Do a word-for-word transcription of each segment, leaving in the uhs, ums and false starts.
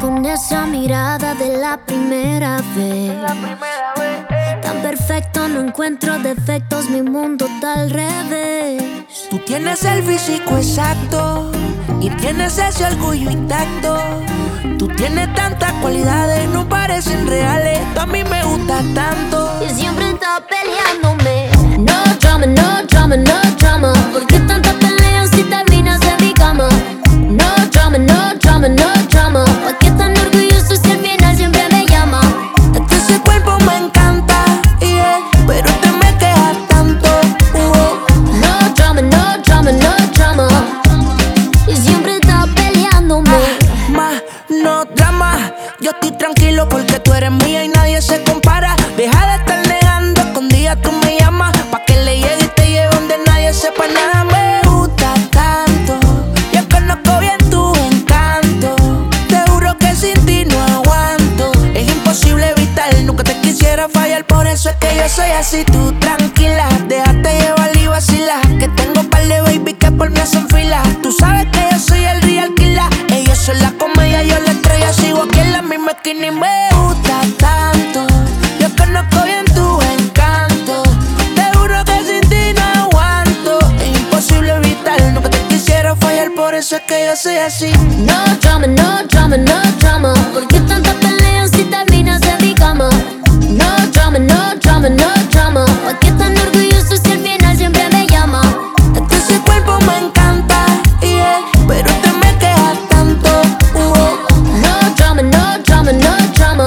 con esa mirada de la primera vez. La primera vez. Tan perfecto, no encuentro defectos, mi mundo está al revés. Tú tienes el físico exacto y tienes ese orgullo intacto. Tú tienes tantas cualidades, no parecen reales. Tú a mí me gustas tanto. Y siempre estás peleándome. No drama, no drama, no drama. ¿Por qué tantas peleas si terminas en mi cama? No drama, no drama, no drama. ¿Por qué tan orgulloso si al final siempre me llama? Es que ese cuerpo me encanta, yeah, pero te me quejas tanto. uh. No drama, no drama, no drama. Y siempre estás peleándome. Más, no drama. Yo estoy tranquilo porque tú eres mía y nadie se compara. Deja de estar negando, escondida tú me llamas. Pa' que le llegue y te lleve donde nadie sepa nada. Me gusta tanto, yo conozco bien tu encanto. Te juro que sin ti no aguanto. Es imposible evitar, nunca te quisiera fallar. Por eso es que yo soy así, tú tranquila. Déjate llevar y vacila, que tengo par de baby que por mí hacen fila. Tú sabes que yo soy el real killer. Ellos son la comedia, yo la estrella. Sigo aquí en la misma esquina y me gusta tanto. Yo conozco bien tu encanto. Te juro que sin ti no aguanto. Es imposible evitar, nunca te quisiera fallar. Por eso es que yo soy así. No drama, no drama, no drama. ¿Por qué tantas peleas si terminas en mi cama? No drama, no drama, no drama. ¿Por qué tan orgulloso si al final siempre me llama? Es que ese cuerpo me encanta, yeah, pero te me quejas tanto. uh. No drama, no drama, no drama.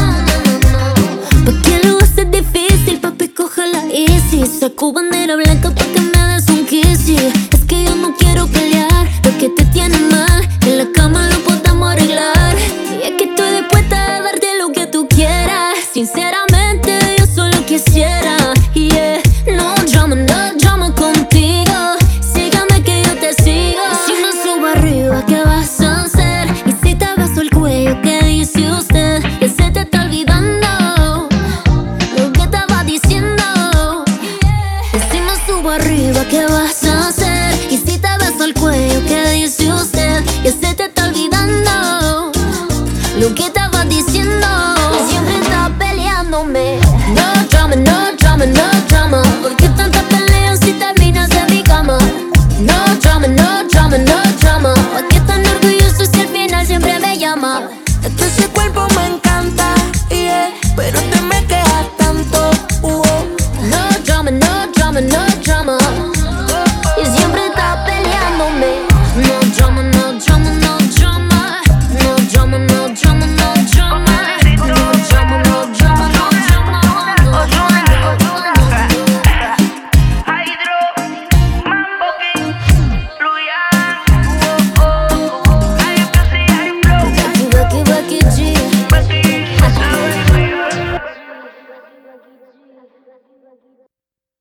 ¿Por qué lo haces difícil, papi? Cógela easy. Saco bandera blanca pa' que me des un kissy. Es que yo no quiero pelear, lo que te tiene mal en la cama lo podemos arreglar. Y es que estoy dispuesta a darte lo que tú quieras. Sinceramente yo solo quisiera, yeah. No drama, no drama contigo. Sígame que yo te sigo. Y si no subo arriba, ¿qué vas a hacer? Y si te beso el cuello, ¿qué dice usted? Que se te está olvidando lo que estaba diciendo. Y si no subo arriba, ¿qué vas a hacer? Y si te beso el cuello, ¿qué dice